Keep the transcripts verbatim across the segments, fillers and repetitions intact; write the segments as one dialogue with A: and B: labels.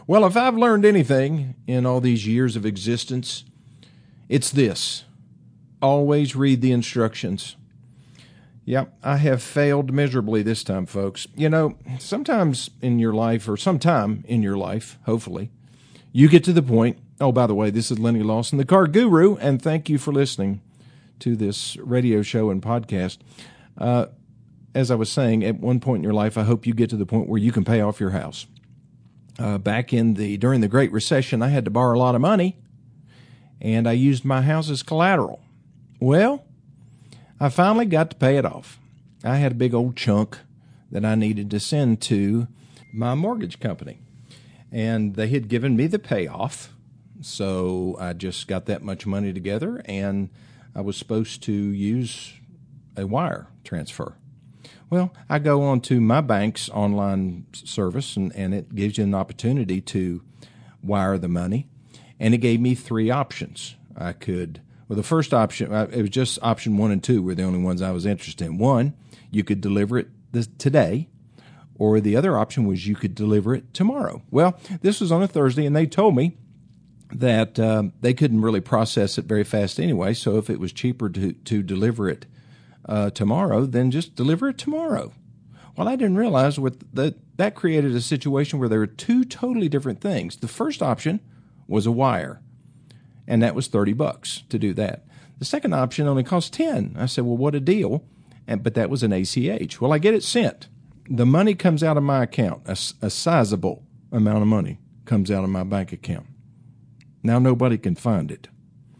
A: Well, if I've learned anything in all these years of existence, it's this. Always read the instructions. Yep, I have failed miserably this time, folks. You know, sometimes in your life, or sometime in your life, hopefully, you get to the point. Oh, by the way, this is Lenny Lawson, the Car Guru, and thank you for listening to this radio show and podcast. Uh, as I was saying, at one point in your life, I hope you get to the point where you can pay off your house. Uh, back in the during the Great Recession, I had to borrow a lot of money, and I used my house as collateral. Well, I finally got to pay it off. I had a big old chunk that I needed to send to my mortgage company, and they had given me the payoff, so I just got that much money together, and I was supposed to use a wire transfer. Well, I go on to my bank's online service, and, and it gives you an opportunity to wire the money, and it gave me three options. I could, well, the first option, it was just option one and two were the only ones I was interested in. One, you could deliver it this, today, or the other option was you could deliver it tomorrow. Well, this was on a Thursday, and they told me that uh, they couldn't really process it very fast anyway, so if it was cheaper to, to deliver it Uh, tomorrow, then just deliver it tomorrow. Well, I didn't realize what that that created a situation where there were two totally different things. The first option was a wire, and that was thirty bucks to do that. The second option only cost ten. I said, well, what a deal. And, but that was an A C H. Well, I get it sent. The money comes out of my account. A, a sizable amount of money comes out of my bank account. Now nobody can find it.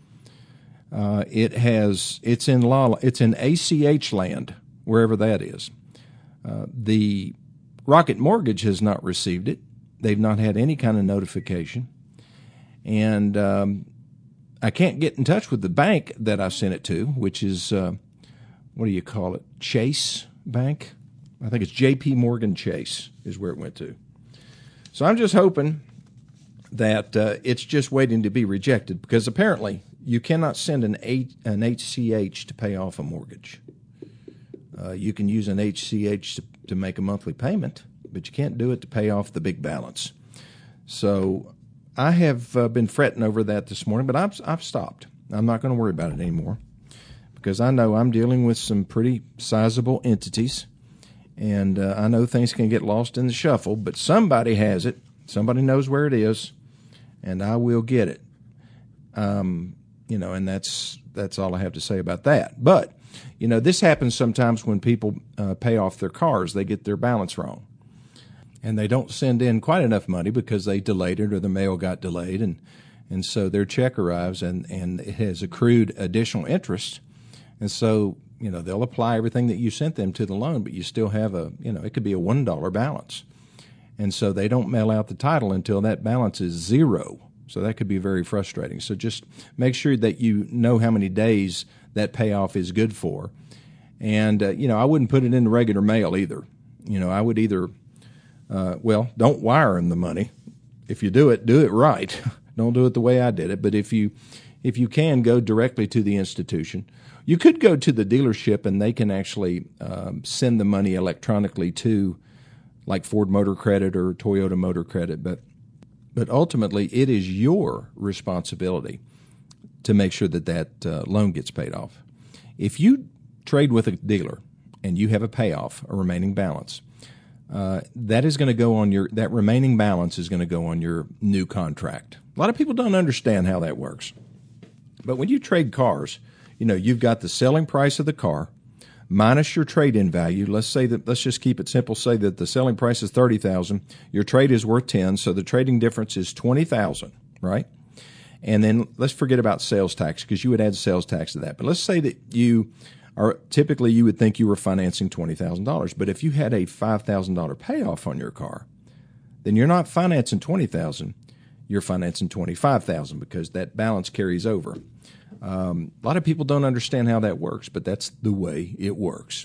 A: Uh, it has, it's in law, it's in A C H land, wherever that is. Uh, the Rocket Mortgage has not received it. They've not had any kind of notification. And um, I can't get in touch with the bank that I sent it to, which is, uh, what do you call it, Chase Bank? I think it's J P Morgan Chase is where it went to. So I'm just hoping that uh, it's just waiting to be rejected, because apparently you cannot send an, a, an H C H to pay off a mortgage. Uh, you can use an H C H to, to make a monthly payment, but you can't do it to pay off the big balance. So I have uh, been fretting over that this morning, but I've, I've stopped. I'm not going to worry about it anymore, because I know I'm dealing with some pretty sizable entities, and uh, I know things can get lost in the shuffle, but somebody has it. Somebody knows where it is, and I will get it. Um, you know, and that's that's all I have to say about that. But, you know, this happens sometimes when people uh, pay off their cars. They get their balance wrong, and they don't send in quite enough money because they delayed it or the mail got delayed, and and so their check arrives and, and it has accrued additional interest. And so, you know, they'll apply everything that you sent them to the loan, but you still have a, you know, it could be a one dollar balance. And so they don't mail out the title until that balance is zero. So that could be very frustrating. So just make sure that you know how many days that payoff is good for. And, uh, you know, I wouldn't put it in the regular mail either. You know, I would either, uh, well, don't wire them the money. If you do it, do it right. Don't do it the way I did it. But if you if you can, go directly to the institution. You could go to the dealership, and they can actually um, send the money electronically to, like Ford Motor Credit or Toyota Motor Credit. But But ultimately, it is your responsibility to make sure that that uh, loan gets paid off. If you trade with a dealer and you have a payoff, a remaining balance, uh, that is going to go on your that remaining balance is going to go on your new contract. A lot of people don't understand how that works. But when you trade cars, you know, you've got the selling price of the car minus your trade-in value. Let's say that, let's just keep it simple. Say that the selling price is thirty thousand dollars. Your trade is worth ten, so the trading difference is twenty thousand dollars, right? And then let's forget about sales tax, because you would add sales tax to that. But let's say that you are, typically you would think you were financing twenty thousand dollars. But if you had a five thousand dollars payoff on your car, then you're not financing twenty thousand dollars. You're financing twenty-five thousand dollars, because that balance carries over. Um, a lot of people don't understand how that works, but that's the way it works.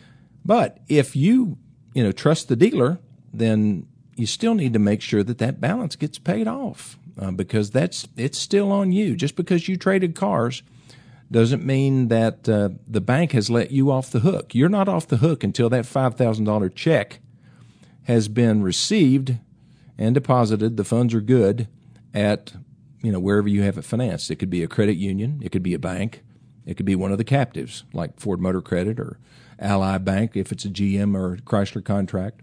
A: But if you, you know, trust the dealer, then you still need to make sure that that balance gets paid off, uh, because that's it's still on you. Just because you traded cars doesn't mean that uh, the bank has let you off the hook. You're not off the hook until that five thousand dollars check has been received and deposited. The funds are good at, you know, wherever you have it financed. It could be a credit union. It could be a bank. It could be one of the captives, like Ford Motor Credit or Ally Bank if it's a G M or Chrysler contract.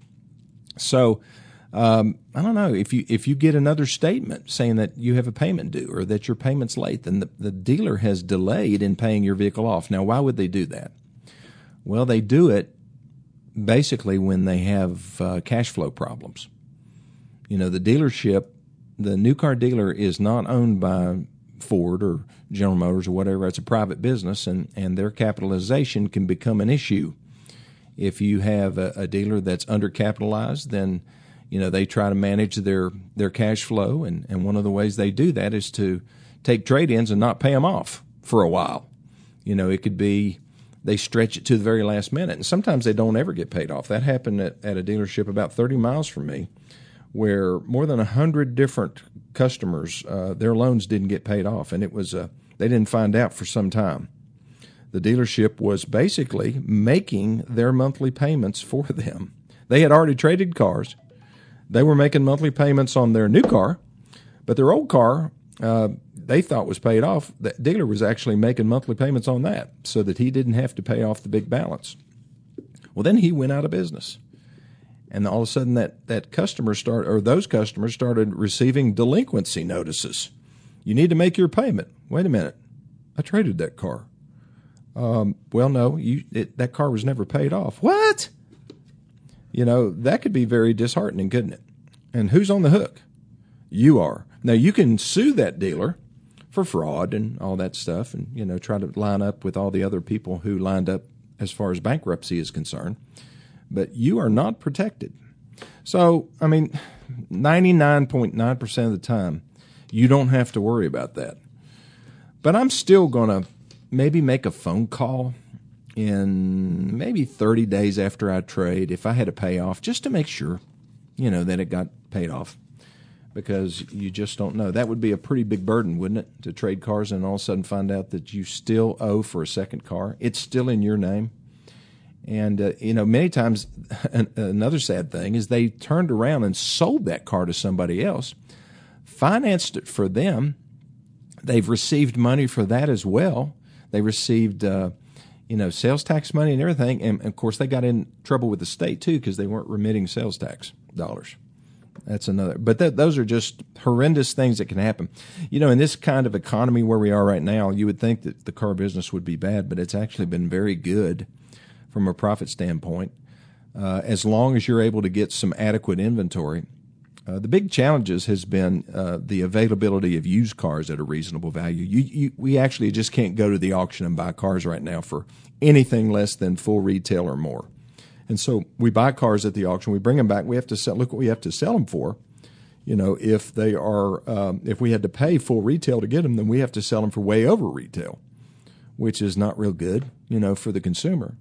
A: So um, I don't know, if you if you get another statement saying that you have a payment due or that your payment's late, then the, the dealer has delayed in paying your vehicle off. Now, why would they do that? Well, they do it basically when they have uh, cash flow problems. You know, the dealership, the new car dealer is not owned by Ford or General Motors or whatever. It's a private business, and, and their capitalization can become an issue. If you have a, a dealer that's undercapitalized, then, you know, they try to manage their, their cash flow, and, and one of the ways they do that is to take trade-ins and not pay them off for a while. You know, it could be they stretch it to the very last minute, and sometimes they don't ever get paid off. That happened at, at a dealership about thirty miles from me, where more than one hundred different customers, uh, their loans didn't get paid off, and it was uh, they didn't find out for some time. The dealership was basically making their monthly payments for them. They had already traded cars. They were making monthly payments on their new car, but their old car uh, they thought was paid off. The dealer was actually making monthly payments on that so that he didn't have to pay off the big balance. Well, then he went out of business. And all of a sudden that, that customer start or those customers started receiving delinquency notices. You need to make your payment. Wait a minute. I traded that car. Um, well, no, you, it, that car was never paid off. What? You know, that could be very disheartening, couldn't it? And who's on the hook? You are. Now, you can sue that dealer for fraud and all that stuff and, you know, try to line up with all the other people who lined up as far as bankruptcy is concerned. But you are not protected. So, I mean, ninety-nine point nine percent of the time, you don't have to worry about that. But I'm still going to maybe make a phone call in maybe thirty days after I trade if I had a payoff, just to make sure, you know, that it got paid off. Because you just don't know. That would be a pretty big burden, wouldn't it, to trade cars and all of a sudden find out that you still owe for a second car. It's still in your name. And, uh, you know, many times another sad thing is they turned around and sold that car to somebody else, financed it for them. They've received money for that as well. They received, uh, you know, sales tax money and everything. And, of course, they got in trouble with the state, too, because they weren't remitting sales tax dollars. That's another. But th- those are just horrendous things that can happen. You know, in this kind of economy where we are right now, you would think that the car business would be bad, but it's actually been very good from a profit standpoint, uh, as long as you're able to get some adequate inventory. Uh, the big challenges has been uh, the availability of used cars at a reasonable value. You, you, we actually just can't go to the auction and buy cars right now for anything less than full retail or more. And so we buy cars at the auction, we bring them back, we have to sell, look what we have to sell them for. You know, if they are, um, if we had to pay full retail to get them, then we have to sell them for way over retail, which is not real good, you know, for the consumer.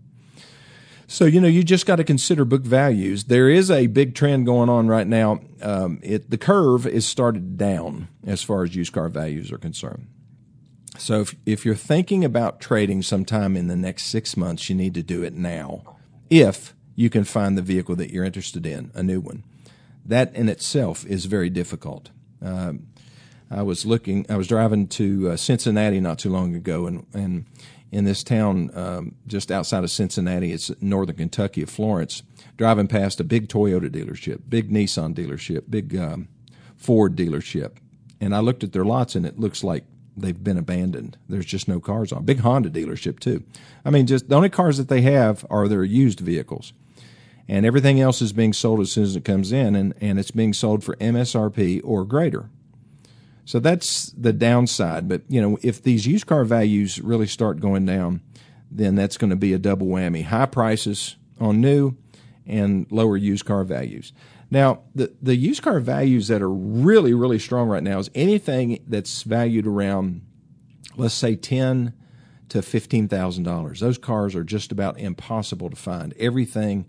A: So, you know, you just got to consider book values. There is a big trend going on right now. Um, it, the curve is started down as far as used car values are concerned. So if, if you're thinking about trading sometime in the next six months, you need to do it now if you can find the vehicle that you're interested in, a new one. That in itself is very difficult. Um, I was looking, I was driving to uh, Cincinnati not too long ago, and, and in this town um, just outside of Cincinnati, it's northern Kentucky of Florence, driving past a big Toyota dealership, big Nissan dealership, big um, Ford dealership. And I looked at their lots, and it looks like they've been abandoned. There's just no cars on. Big Honda dealership, too. I mean, just the only cars that they have are their used vehicles. And everything else is being sold as soon as it comes in, and, and it's being sold for M S R P or greater. So that's the downside. But, you know, if these used car values really start going down, then that's going to be a double whammy. High prices on new and lower used car values. Now, the, the used car values that are really, really strong right now is anything that's valued around, let's say, ten thousand to fifteen thousand dollars. Those cars are just about impossible to find. Everything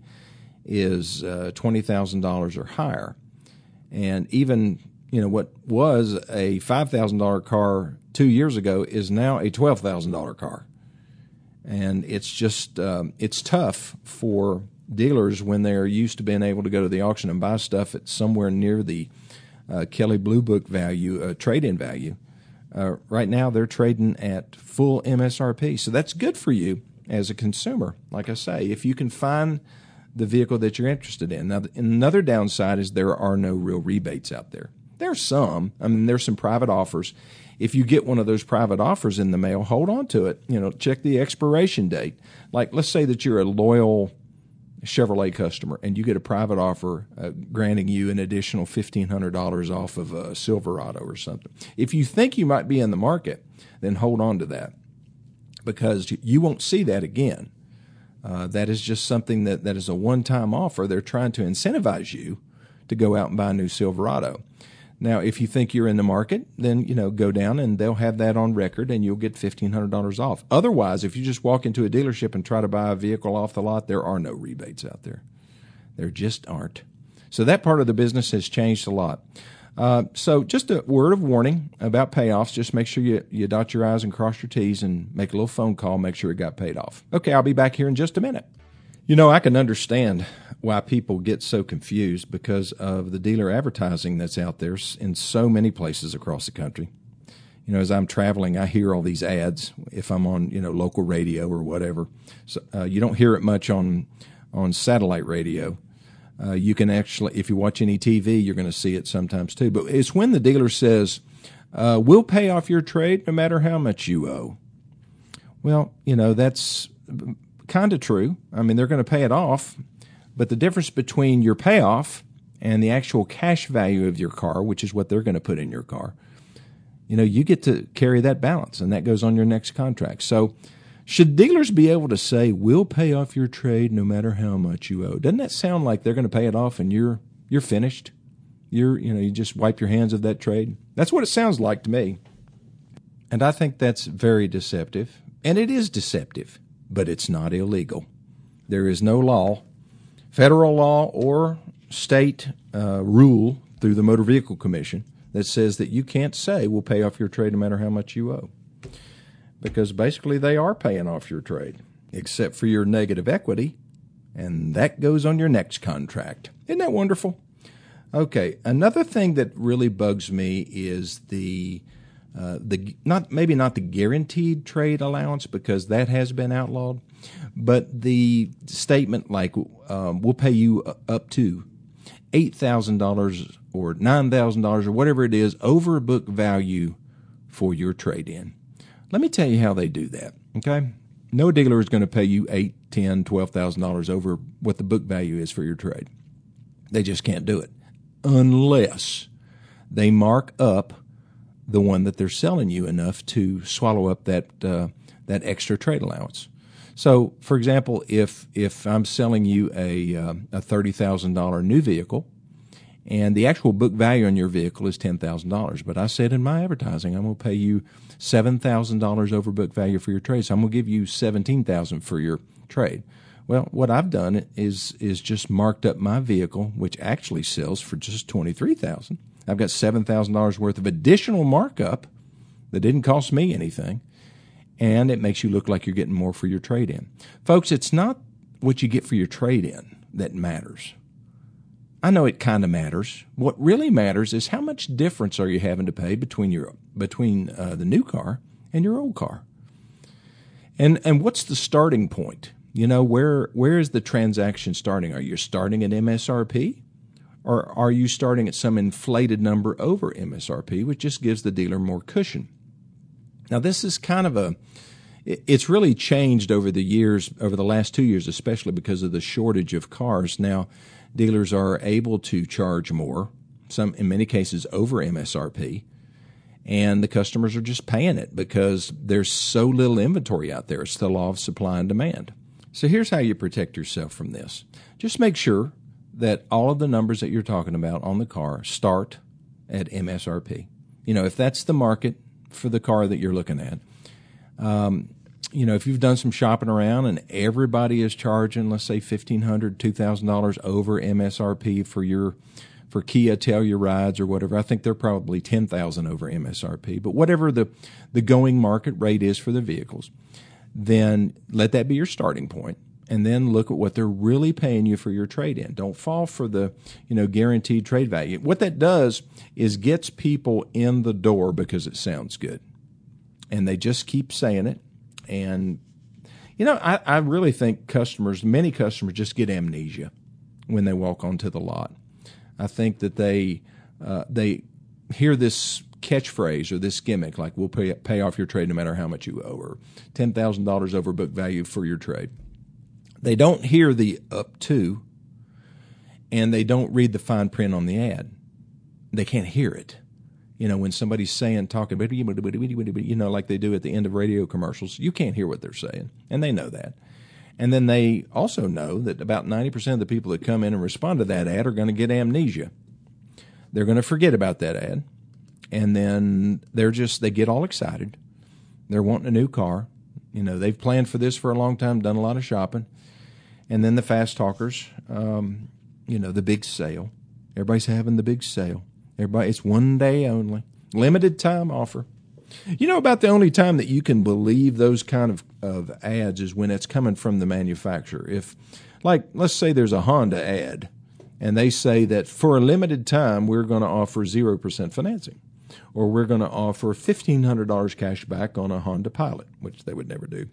A: is uh, twenty thousand dollars or higher. And even, you know, what was a five thousand dollars car two years ago is now a twelve thousand dollars car. And it's just, um, it's tough for dealers, when they're used to being able to go to the auction and buy stuff at somewhere near the uh, Kelley Blue Book value, uh, trade-in value, uh, right now they're trading at full M S R P. So that's good for you as a consumer. Like I say, if you can find the vehicle that you're interested in. Now, another downside is there are no real rebates out there. There's some. I mean, there's some private offers. If you get one of those private offers in the mail, hold on to it. You know, check the expiration date. Like, let's say that you're a loyal Chevrolet customer and you get a private offer uh, granting you an additional fifteen hundred dollars off of a Silverado or something. If you think you might be in the market, then hold on to that, because you won't see that again. Uh, that is just something that, that is a one-time offer. They're trying to incentivize you to go out and buy a new Silverado. Now, if you think you're in the market, then, you know, go down and they'll have that on record and you'll get fifteen hundred dollars off. Otherwise, if you just walk into a dealership and try to buy a vehicle off the lot, there are no rebates out there. There just aren't. So that part of the business has changed a lot. Uh, so just a word of warning about payoffs. Just make sure you, you dot your I's and cross your T's and make a little phone call, make sure it got paid off. Okay, I'll be back here in just a minute. You know, I can understand why people get so confused because of the dealer advertising that's out there in so many places across the country. You know, as I'm traveling, I hear all these ads if I'm on, you know, local radio or whatever. So uh, you don't hear it much on on satellite radio. Uh, you can actually, if you watch any T V, you're going to see it sometimes too. But it's when the dealer says, uh, we'll pay off your trade no matter how much you owe. Well, you know, that's kind of true. I mean, they're going to pay it off. But the difference between your payoff and the actual cash value of your car, which is what they're going to put in your car, you know, you get to carry that balance, and that goes on your next contract. So should dealers be able to say, we'll pay off your trade no matter how much you owe? Doesn't that sound like they're going to pay it off and you're you're finished? You're, you know, you just wipe your hands of that trade? That's what it sounds like to me. And I think that's very deceptive. And it is deceptive, but it's not illegal. There is no law, federal law or state uh, rule through the Motor Vehicle Commission that says that you can't say, we'll pay off your trade no matter how much you owe. Because basically they are paying off your trade, except for your negative equity, and that goes on your next contract. Isn't that wonderful? Okay, another thing that really bugs me is the uh, the not maybe not the guaranteed trade allowance, because that has been outlawed, but the statement like um, we'll pay you up to eight thousand dollars or nine thousand dollars or whatever it is over book value for your trade-in. Let me tell you how they do that, okay? No dealer is going to pay you eight, ten, twelve thousand dollars over what the book value is for your trade. They just can't do it unless they mark up the one that they're selling you enough to swallow up that uh, that extra trade allowance. So, for example, if if I'm selling you a uh, a thirty thousand dollars new vehicle, and the actual book value on your vehicle is ten thousand dollars, but I said in my advertising I'm going to pay you seven thousand dollars over book value for your trade, so I'm going to give you seventeen thousand dollars for your trade. Well, what I've done is is just marked up my vehicle, which actually sells for just twenty-three thousand dollars. I've got seven thousand dollars worth of additional markup that didn't cost me anything, and it makes you look like you're getting more for your trade-in. Folks, it's not what you get for your trade-in that matters. I know it kind of matters. What really matters is how much difference are you having to pay between your between uh, the new car and your old car, and and what's the starting point? You know, where where is the transaction starting? Are you starting at M S R P, or are you starting at some inflated number over M S R P, which just gives the dealer more cushion? Now, this is kind of a it's really changed over the years, over the last two years, especially because of the shortage of cars. Now, dealers are able to charge more, some in many cases over M S R P, and the customers are just paying it because there's so little inventory out there. It's the law of supply and demand. So here's how you protect yourself from this. Just make sure that all of the numbers that you're talking about on the car start at M S R P. You know, if that's the market for the car that you're looking at, um, you know, if you've done some shopping around and everybody is charging, let's say fifteen hundred dollars, two thousand dollars over M S R P for your for Kia Tellurides or whatever, I think they're probably ten thousand dollars over M S R P. But whatever the, the going market rate is for the vehicles, then let that be your starting point. and then look at what they're really paying you for your trade-in. Don't fall for the, you know, guaranteed trade value. What that does is gets people in the door because it sounds good, and they just keep saying it. And you know, I, I really think customers, many customers, just get amnesia when they walk onto the lot. I think that they uh, they hear this catchphrase or this gimmick, like we'll pay, pay off your trade no matter how much you owe, or ten thousand dollars over book value for your trade. They don't hear the up to, and they don't read the fine print on the ad. They can't hear it. You know, when somebody's saying, talking, you know, like they do at the end of radio commercials, you can't hear what they're saying, and they know that. And then they also know that about ninety percent of the people that come in and respond to that ad are going to get amnesia. They're going to forget about that ad, and then they're just, they get all excited. They're wanting a new car. You know, they've planned for this for a long time, done a lot of shopping. And then the fast talkers, um, you know, the big sale. Everybody's having the big sale. Everybody, it's one day only, limited time offer. You know about the only time that you can believe those kind of, of ads is when it's coming from the manufacturer. If, like, let's say there's a Honda ad, and they say that for a limited time we're going to offer zero percent financing, or we're going to offer fifteen hundred dollars cash back on a Honda Pilot, which they would never do.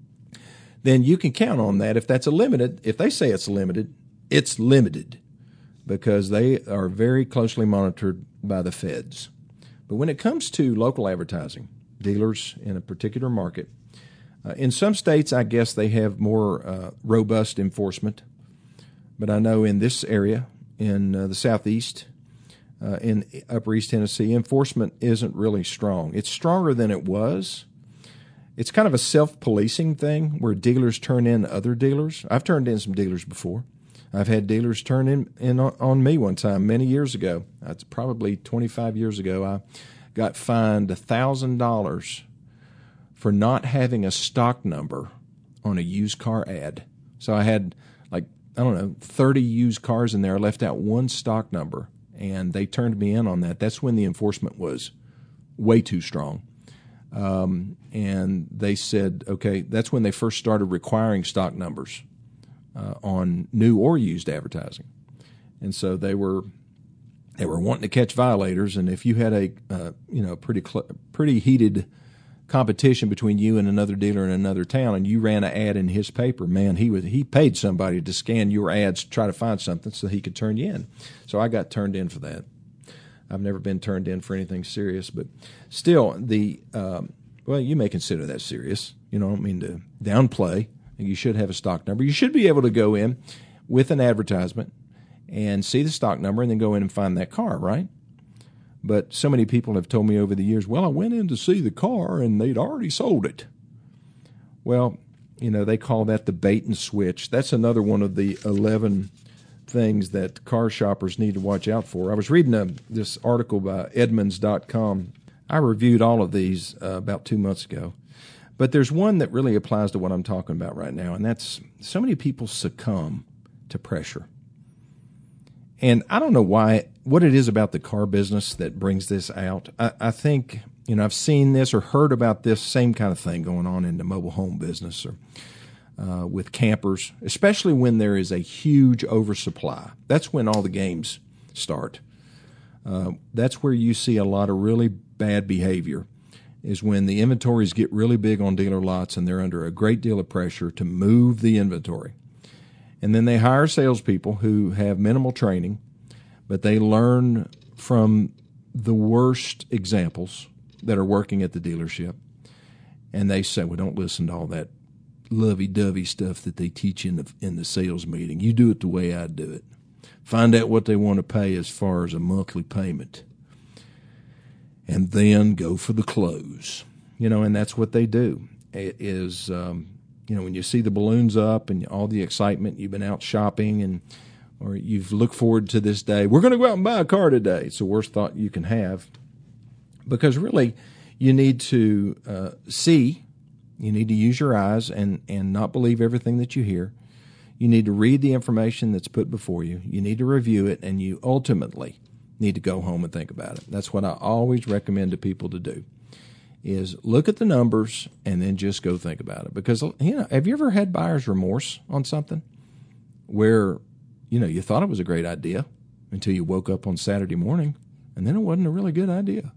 A: Then you can count on that. If that's a limited, if they say it's limited, it's limited, because they are very closely monitored by the feds. But when it comes to local advertising, dealers in a particular market, uh, in some states, I guess they have more uh, robust enforcement. But I know in this area, in uh, the Southeast, uh, in Upper East Tennessee, enforcement isn't really strong. It's stronger than it was. It's kind of a self-policing thing where dealers turn in other dealers. I've turned in some dealers before. I've had dealers turn in, in on me one time many years ago. That's probably twenty-five years ago. I got fined one thousand dollars for not having a stock number on a used car ad. So I had, like, I don't know, thirty used cars in there. I left out one stock number, and they turned me in on that. That's when the enforcement was way too strong. Um, and they said, okay, that's when they first started requiring stock numbers Uh, on new or used advertising, and so they were they were wanting to catch violators. And if you had a uh, you know pretty cl- pretty heated competition between you and another dealer in another town, and you ran an ad in his paper, man, he was he paid somebody to scan your ads to try to find something so he could turn you in. So I got turned in for that. I've never been turned in for anything serious, but still, the um, well, you may consider that serious. You know, I don't mean to downplay. You should have a stock number. You should be able to go in with an advertisement and see the stock number and then go in and find that car, right? But so many people have told me over the years, well, I went in to see the car and they'd already sold it. Well, you know, they call that the bait and switch. That's another one of the eleven things that car shoppers need to watch out for. I was reading a, this article by Edmunds dot com. I reviewed all of these uh, about two months ago. But there's one that really applies to what I'm talking about right now, and that's so many people succumb to pressure. And I don't know why, what it is about the car business that brings this out. I, I think, you know, I've seen this or heard about this same kind of thing going on in the mobile home business or uh, with campers, especially when there is a huge oversupply. That's when all the games start. Uh, that's where you see a lot of really bad behavior, is when the inventories get really big on dealer lots and they're under a great deal of pressure to move the inventory. And then they hire salespeople who have minimal training, but they learn from the worst examples that are working at the dealership. And they say, well, don't listen to all that lovey-dovey stuff that they teach in the, in the sales meeting. You do it the way I do it. Find out what they want to pay as far as a monthly payment, and then go for the close. You know, and that's what they do. It is, um, you know, when you see the balloons up and all the excitement, you've been out shopping and or you've looked forward to this day. We're going to go out and buy a car today. It's the worst thought you can have, because really you need to uh, see, you need to use your eyes and, and not believe everything that you hear. You need to read the information that's put before you. You need to review it, and you ultimately need to go home and think about it. That's what I always recommend to people to do, is look at the numbers and then just go think about it. Because, you know, have you ever had buyer's remorse on something where, you know, you thought it was a great idea until you woke up on Saturday morning and then it wasn't a really good idea?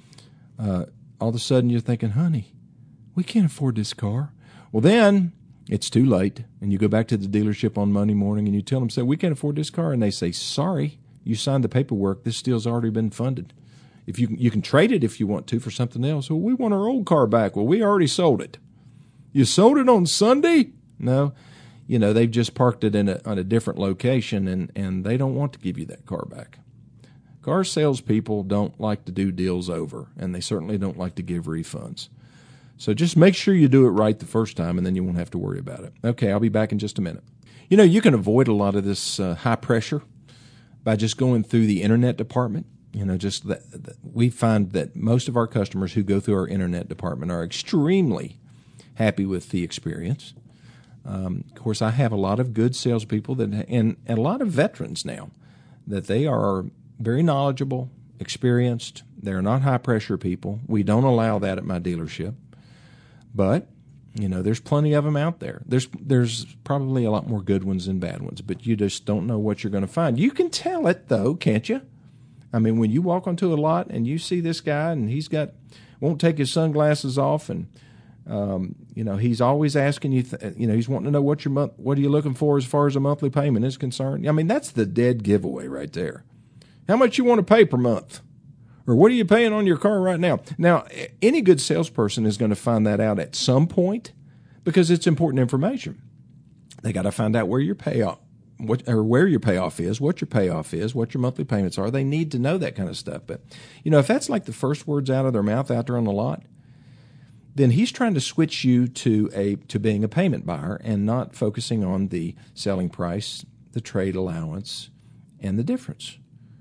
A: Uh, all of a sudden you're thinking, honey, we can't afford this car. Well, then it's too late, and you go back to the dealership on Monday morning and you tell them, say, we can't afford this car. And they say, sorry, you signed the paperwork. This deal's already been funded. If you you can trade it if you want to for something else. Well, we want our old car back. Well, we already sold it. You sold it on Sunday? No. You know, they've just parked it in a, on a different location, and, and they don't want to give you that car back. Car salespeople don't like to do deals over, and they certainly don't like to give refunds. So just make sure you do it right the first time, and then you won't have to worry about it. Okay, I'll be back in just a minute. You know, you can avoid a lot of this uh, high pressure by just going through the internet department. You know, just that, that we find that most of our customers who go through our internet department are extremely happy with the experience. Um, of course, I have a lot of good salespeople that, and, and a lot of veterans now, that they are very knowledgeable, experienced. They're not high pressure people. We don't allow that at my dealership. But, you know, there's plenty of them out there. There's there's probably a lot more good ones than bad ones, but you just don't know what you're going to find. You can tell it, though, can't you? I mean, when you walk onto a lot and you see this guy and he's got, won't take his sunglasses off, and, um, you know, he's always asking you, th- you know, he's wanting to know what your month, what are you looking for as far as a monthly payment is concerned. I mean, that's the dead giveaway right there. How much you want to pay per month? Or what are you paying on your car right now? Now, any good salesperson is going to find that out at some point because it's important information. They got to find out where your payoff, what, or where your payoff is, what your payoff is, what your monthly payments are. They need to know that kind of stuff. But, you know, if that's like the first words out of their mouth out there on the lot, then he's trying to switch you to a to being a payment buyer and not focusing on the selling price, the trade allowance, and the difference.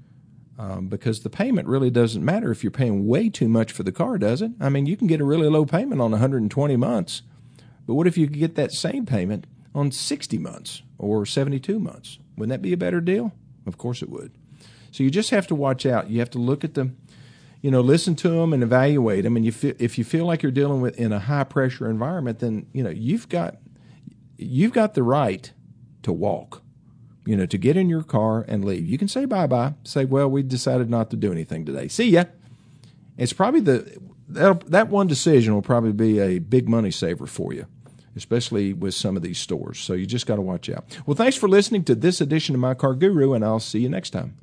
A: Um, because the payment really doesn't matter if you're paying way too much for the car, does it? I mean, you can get a really low payment on one hundred twenty months, but what if you could get that same payment on sixty months or seventy-two months? Wouldn't that be a better deal? Of course it would. So you just have to watch out. You have to look at them, you know, listen to them and evaluate them. And you feel, if you feel like you're dealing with in a high pressure environment, then, you know, you've got you've got the right to walk. You know, to get in your car and leave. You can say bye-bye. Say, well, we decided not to do anything today. See ya. It's probably the that, that one decision will probably be a big money saver for you, especially with some of these stores. So you just got to watch out. Well, thanks for listening to this edition of My Car Guru, and I'll see you next time.